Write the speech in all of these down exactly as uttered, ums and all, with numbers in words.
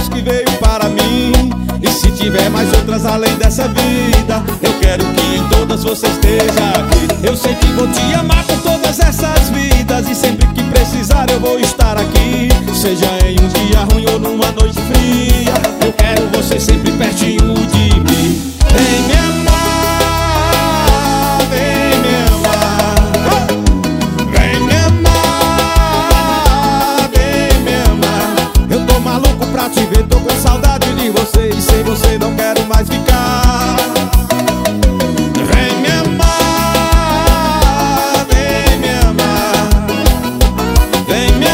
Deus que veio para mim. E se tiver mais outras além dessa vida, eu quero que em todas você esteja aqui. Eu sei que vou te amar por todas essas vidas, e sempre que precisar eu vou estar aqui. Seja em um dia ruim ou numa noite fria, eu quero você sempre pertinho de mim. Vem me amar, vem me amar, vem me amar, vem me amar. Eu tô maluco pra te ver, tô com saudade de você, e sem você não quero mais ficar. Vem me amar, vem me amar, vem me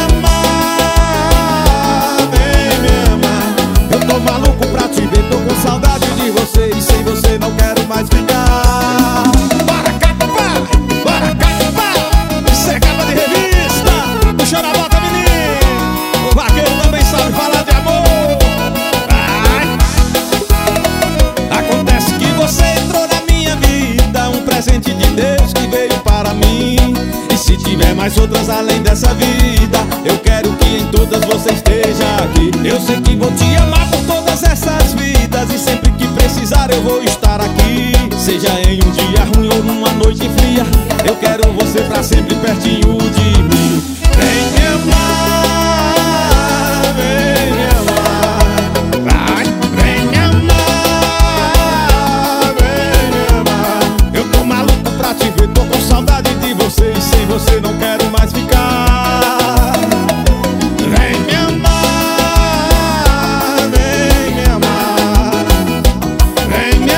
amar, vem me amar. Eu tô maluco pra te ver, tô com saudade de você, e sem você não quero mais ficar. Bora cá, papai, bora cá, papai. Isso é capa de revista, puxa na bota, menino. O vaqueiro também sabe falar de amor. Vai. Acontece que você entrou na minha vida, um presente de Deus que veio para mim. E se tiver mais outras além dessa vida, eu quero que em todas você esteja aqui. Eu sei que vou te amar por todas essas vidas, e sempre que precisar eu vou estar aqui. Seja em um dia ruim ou numa noite fria, eu quero você pra sempre pertinho de mim. Vem me amar, vem me amar, vai. Vem me amar, vem me amar. Eu tô maluco pra te ver, tô com saudade de você, e sem você não quero mais ficar. Vem me amar, vem me amar, vem me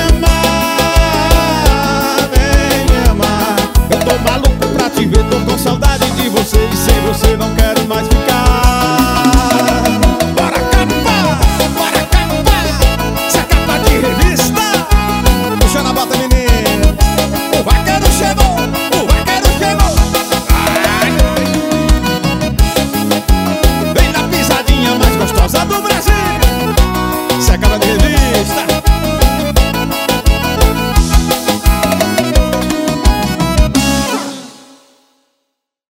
amar, vem me amar. Eu tô maluco pra te ver, tô com saudade de você, e sem você não quero mais ficar. Bora cá, pá, bora cá, pá. Essa é capa de revista, puxa na bota, menino. O vaqueiro chegou, o vaqueiro chegou. Ai. Vem na pisadinha mais gostosa do Brasil. Essa é capa de revista.